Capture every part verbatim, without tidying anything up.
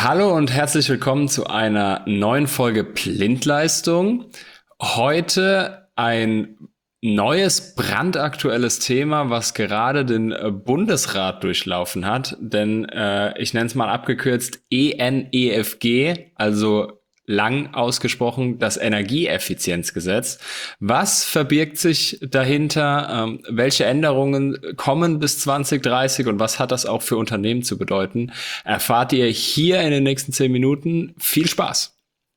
Hallo und herzlich willkommen zu einer neuen Folge Blindleistung. Heute ein neues, brandaktuelles Thema, was gerade den äh, Bundesrat durchlaufen hat. Denn äh, ich nenne es mal abgekürzt E N E F G, also lang ausgesprochen das Energieeffizienzgesetz. Was verbirgt sich dahinter? Ähm, welche Änderungen kommen bis zwanzig dreißig und was hat das auch für Unternehmen zu bedeuten? Erfahrt ihr hier in den nächsten zehn Minuten. Viel Spaß!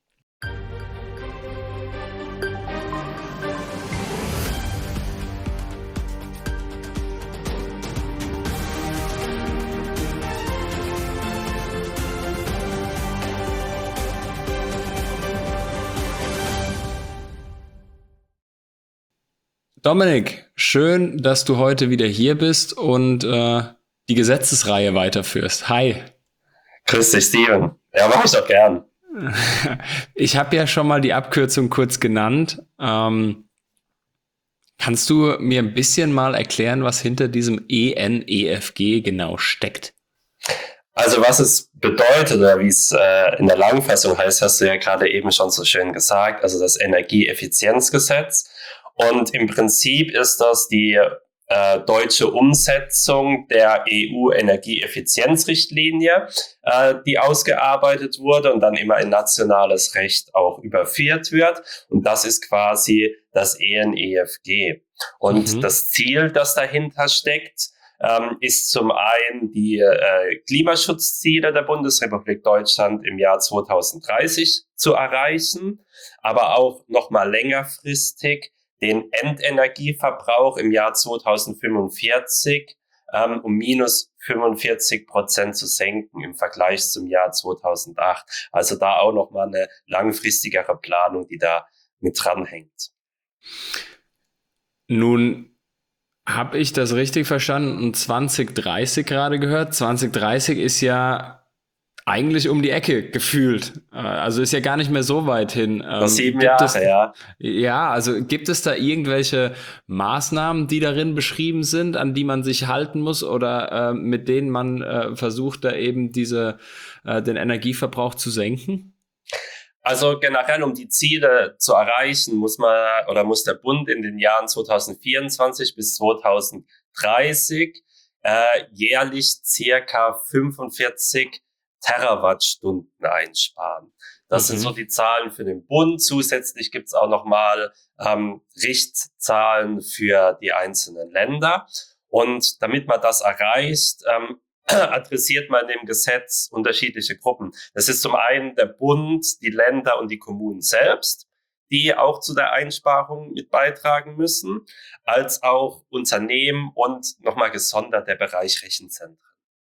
Dominik, schön, dass du heute wieder hier bist und äh, die Gesetzesreihe weiterführst. Hi. Grüß dich, Steven. Ja, mach ich doch gern. Ich habe ja schon mal die Abkürzung kurz genannt. Ähm, kannst du mir ein bisschen mal erklären, was hinter diesem E N E F G genau steckt? Also was es bedeutet oder wie es äh, in der Langfassung heißt, hast du ja gerade eben schon so schön gesagt. Also das Energieeffizienzgesetz. Und im Prinzip ist das die äh, deutsche Umsetzung der E U-Energieeffizienzrichtlinie, äh, die ausgearbeitet wurde und dann immer in nationales Recht auch überführt wird. Und das ist quasi das E N E F G. Und Mhm. das Ziel, das dahinter steckt, ähm, ist zum einen die äh, Klimaschutzziele der Bundesrepublik Deutschland im Jahr zwanzig dreißig zu erreichen, aber auch nochmal längerfristig den Endenergieverbrauch im Jahr zwanzig fünfundvierzig ähm, um minus fünfundvierzig Prozent zu senken im Vergleich zum Jahr zweitausendacht. Also da auch nochmal eine langfristigere Planung, die da mit dranhängt. Nun habe ich das richtig verstanden und zwanzig dreißig gerade gehört? zwanzig dreißig ist ja eigentlich um die Ecke gefühlt. Also ist ja gar nicht mehr so weit hin. Noch sieben gibt Jahre, es, ja. ja, also gibt es da irgendwelche Maßnahmen, die darin beschrieben sind, an die man sich halten muss oder äh, mit denen man äh, versucht, da eben diese, äh, den Energieverbrauch zu senken? Also generell, um die Ziele zu erreichen, muss man oder muss der Bund in den Jahren zwanzig vierundzwanzig bis zwanzig dreißig äh, jährlich circa fünfundvierzig Terawattstunden einsparen. Das mhm. sind so die Zahlen für den Bund. Zusätzlich gibt's auch nochmal ähm, Richtzahlen für die einzelnen Länder. Und damit man das erreicht, ähm, adressiert man in dem Gesetz unterschiedliche Gruppen. Das ist zum einen der Bund, die Länder und die Kommunen selbst, die auch zu der Einsparung mit beitragen müssen, als auch Unternehmen und nochmal gesondert der Bereich Rechenzentren.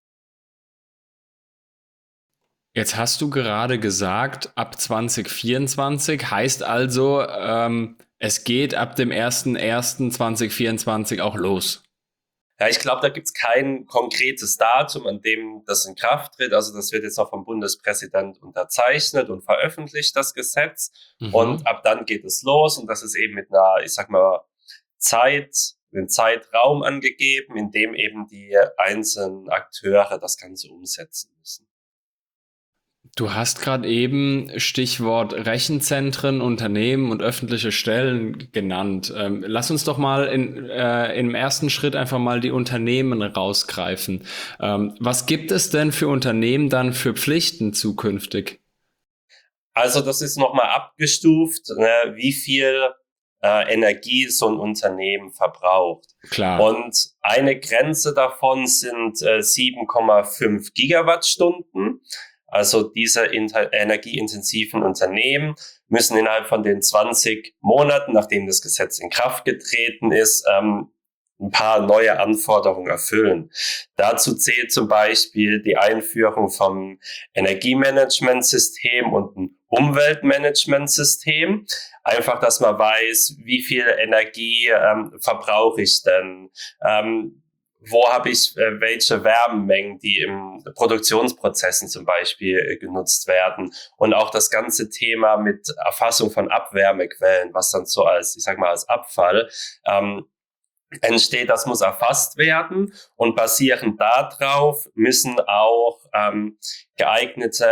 Jetzt hast du gerade gesagt, ab zwanzig vierundzwanzig heißt also, ähm, es geht ab dem ersten ersten zweitausendvierundzwanzig auch los. Ja, ich glaube, da gibt's kein konkretes Datum, an dem das in Kraft tritt. Also das wird jetzt auch vom Bundespräsident unterzeichnet und veröffentlicht, das Gesetz. Mhm. Und ab dann geht es los. Und das ist eben mit einer, ich sag mal, Zeit, einem Zeitraum angegeben, in dem eben die einzelnen Akteure das Ganze umsetzen müssen. Du hast gerade eben Stichwort Rechenzentren, Unternehmen und öffentliche Stellen genannt. Ähm, lass uns doch mal in, äh, im ersten Schritt einfach mal die Unternehmen rausgreifen. Ähm, was gibt es denn für Unternehmen dann für Pflichten zukünftig? Also das ist nochmal abgestuft, ne, wie viel äh, Energie so ein Unternehmen verbraucht. Klar. Und eine Grenze davon sind äh, sieben Komma fünf Gigawattstunden. Also diese inter- energieintensiven Unternehmen müssen innerhalb von den zwanzig Monaten, nachdem das Gesetz in Kraft getreten ist, ähm, ein paar neue Anforderungen erfüllen. Dazu zählt zum Beispiel die Einführung vom Energiemanagementsystem und ein Umweltmanagementsystem. Einfach, dass man weiß, wie viel Energie ähm, verbrauche ich denn, ähm, wo habe ich äh, welche Wärmemengen, die im Produktionsprozessen zum Beispiel äh, genutzt werden. Und auch das ganze Thema mit Erfassung von Abwärmequellen, was dann so als, ich sag mal, als Abfall ähm, entsteht, das muss erfasst werden. Und basierend darauf müssen auch ähm, geeignete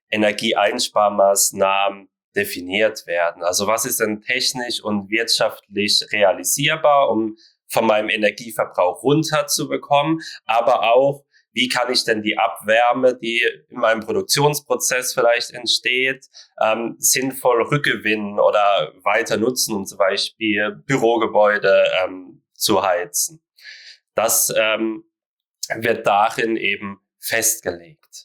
Energieeinsparmaßnahmen definiert werden. Also was ist denn technisch und wirtschaftlich realisierbar, um von meinem Energieverbrauch runterzubekommen, aber auch, wie kann ich denn die Abwärme, die in meinem Produktionsprozess vielleicht entsteht, ähm, sinnvoll rückgewinnen oder weiter nutzen, um zum Beispiel Bürogebäude ähm, zu heizen. Das ähm, wird darin eben festgelegt.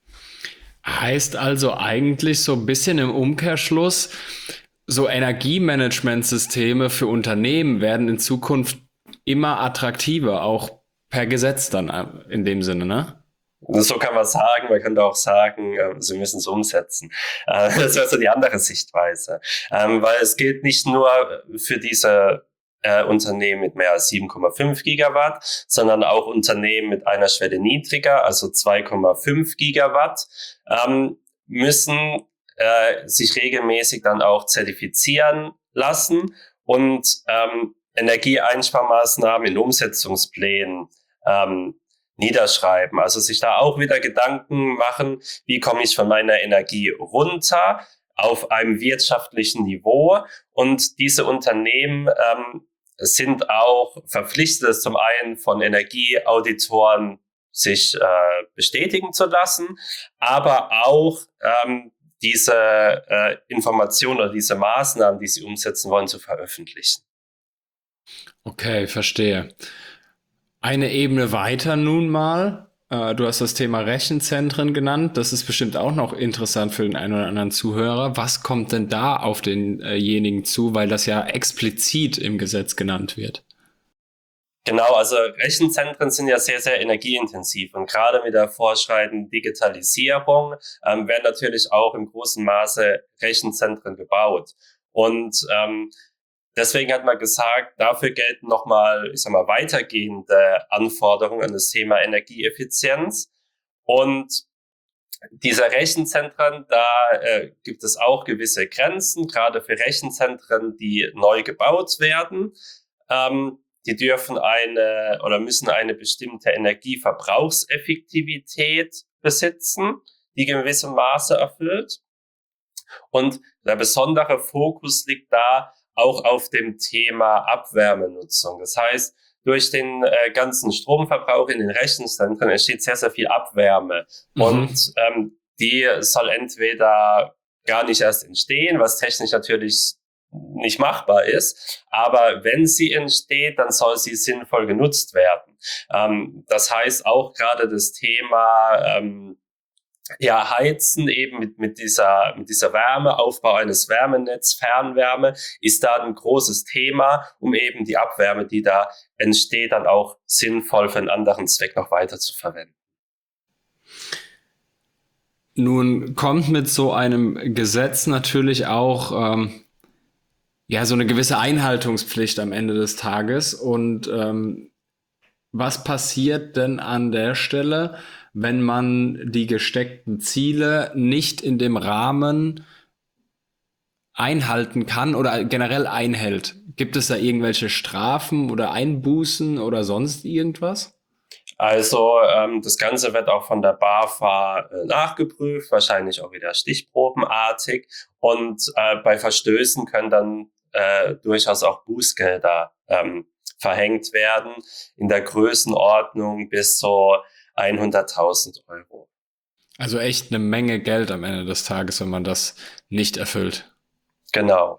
Heißt also eigentlich so ein bisschen im Umkehrschluss, so Energiemanagementsysteme für Unternehmen werden in Zukunft immer attraktiver, auch per Gesetz dann in dem Sinne, ne? So kann man sagen, man könnte auch sagen, sie müssen es umsetzen. Das wäre so die andere Sichtweise. Weil es gilt nicht nur für diese äh, Unternehmen mit mehr als sieben Komma fünf Gigawatt, sondern auch Unternehmen mit einer Schwelle niedriger, also zwei Komma fünf Gigawatt, ähm, müssen äh, sich regelmäßig dann auch zertifizieren lassen und ähm, Energieeinsparmaßnahmen in Umsetzungsplänen ähm, niederschreiben. Also sich da auch wieder Gedanken machen, wie komme ich von meiner Energie runter auf einem wirtschaftlichen Niveau. Und diese Unternehmen ähm, sind auch verpflichtet, zum einen von Energieauditoren sich äh, bestätigen zu lassen, aber auch ähm, diese äh, Informationen oder diese Maßnahmen, die sie umsetzen wollen, zu veröffentlichen. Okay, verstehe. Eine Ebene weiter nun mal. Äh, du hast das Thema Rechenzentren genannt. Das ist bestimmt auch noch interessant für den einen oder anderen Zuhörer. Was kommt denn da auf denjenigen zu, weil das ja explizit im Gesetz genannt wird? Genau, also Rechenzentren sind ja sehr, sehr energieintensiv und gerade mit der fortschreitenden Digitalisierung ähm, werden natürlich auch im großen Maße Rechenzentren gebaut. Und ähm, deswegen hat man gesagt, dafür gelten nochmal, ich sag mal, weitergehende Anforderungen an das Thema Energieeffizienz. Und diese Rechenzentren, da äh, gibt es auch gewisse Grenzen, gerade für Rechenzentren, die neu gebaut werden. Ähm, die dürfen eine oder müssen eine bestimmte Energieverbrauchseffektivität besitzen, die gewissem Maße erfüllt. Und der besondere Fokus liegt da auch auf dem Thema Abwärmenutzung. Das heißt, durch den äh, ganzen Stromverbrauch in den Rechenzentren entsteht sehr, sehr viel Abwärme. Mhm. Und ähm, die soll entweder gar nicht erst entstehen, was technisch natürlich nicht machbar ist, aber wenn sie entsteht, dann soll sie sinnvoll genutzt werden. Ähm, das heißt auch gerade das Thema ähm, ja, Heizen eben mit, mit dieser, mit dieser Wärme, Aufbau eines Wärmenetz, Fernwärme ist da ein großes Thema, um eben die Abwärme, die da entsteht, dann auch sinnvoll für einen anderen Zweck noch weiter zu verwenden. Nun kommt mit so einem Gesetz natürlich auch ähm, ja so eine gewisse Einhaltungspflicht am Ende des Tages. Und ähm, was passiert denn an der Stelle, wenn man die gesteckten Ziele nicht in dem Rahmen einhalten kann oder generell einhält? Gibt es da irgendwelche Strafen oder Einbußen oder sonst irgendwas? Also ähm, das Ganze wird auch von der BAFA äh, nachgeprüft, wahrscheinlich auch wieder stichprobenartig. Und äh, bei Verstößen können dann äh, durchaus auch Bußgelder ähm, verhängt werden, in der Größenordnung bis so hunderttausend Euro. Also echt eine Menge Geld am Ende des Tages, wenn man das nicht erfüllt. Genau.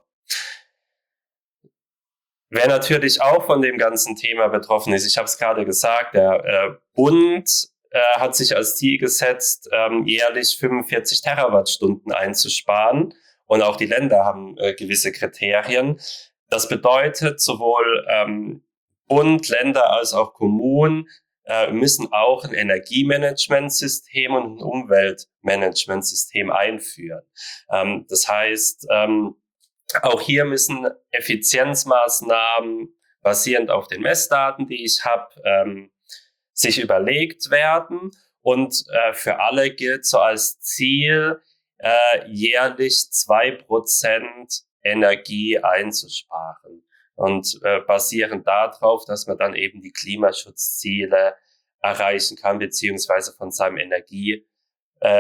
Wer natürlich auch von dem ganzen Thema betroffen ist, ich habe es gerade gesagt, der äh, Bund äh, hat sich als Ziel gesetzt, ähm, jährlich fünfundvierzig Terawattstunden einzusparen. Und auch die Länder haben äh, gewisse Kriterien. Das bedeutet, sowohl ähm, Bund, Länder als auch Kommunen äh, müssen auch ein Energiemanagementsystem und ein Umweltmanagementsystem einführen. Ähm, das heißt, ähm, auch hier müssen Effizienzmaßnahmen basierend auf den Messdaten, die ich habe, ähm, sich überlegt werden. Und äh, für alle gilt so als Ziel, äh, jährlich zwei Prozent Energie einzusparen. Und äh, basierend darauf, dass man dann eben die Klimaschutzziele erreichen kann, beziehungsweise von seinem Energieverbrauch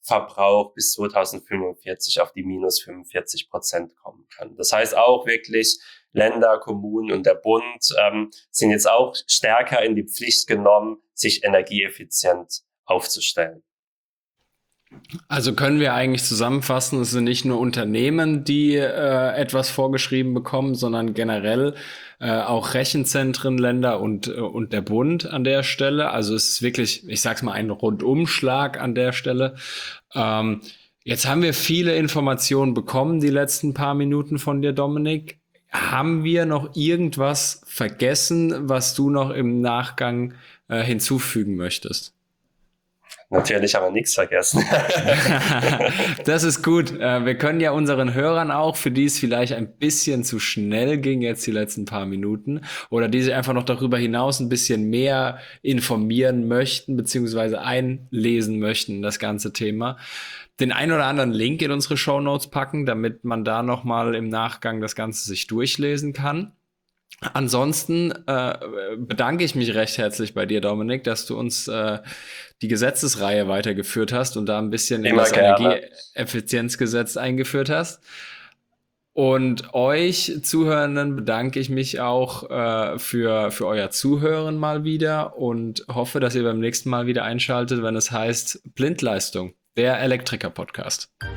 Verbrauch bis zweitausendfünfundvierzig auf die minus fünfundvierzig Prozent kommen kann. Das heißt auch wirklich, Länder, Kommunen und der Bund ähm, sind jetzt auch stärker in die Pflicht genommen, sich energieeffizient aufzustellen. Also können wir eigentlich zusammenfassen, es sind nicht nur Unternehmen, die äh, etwas vorgeschrieben bekommen, sondern generell äh, auch Rechenzentren, Länder und, äh, und der Bund an der Stelle. Also es ist wirklich, ich sag's mal, ein Rundumschlag an der Stelle. Ähm, jetzt haben wir viele Informationen bekommen, die letzten paar Minuten von dir, Dominik. Haben wir noch irgendwas vergessen, was du noch im Nachgang äh, hinzufügen möchtest? Natürlich haben wir nichts vergessen. Das ist gut. Wir können ja unseren Hörern auch, für die es vielleicht ein bisschen zu schnell ging, jetzt die letzten paar Minuten, oder die sich einfach noch darüber hinaus ein bisschen mehr informieren möchten, beziehungsweise einlesen möchten in das ganze Thema, den ein oder anderen Link in unsere Shownotes packen, damit man da nochmal im Nachgang das Ganze sich durchlesen kann. Ansonsten äh, bedanke ich mich recht herzlich bei dir, Dominik, dass du uns äh, die Gesetzesreihe weitergeführt hast und da ein bisschen in das Energieeffizienzgesetz eingeführt hast. Und euch Zuhörenden bedanke ich mich auch äh, für, für euer Zuhören mal wieder und hoffe, dass ihr beim nächsten Mal wieder einschaltet, wenn es heißt Blindleistung, der Elektriker-Podcast.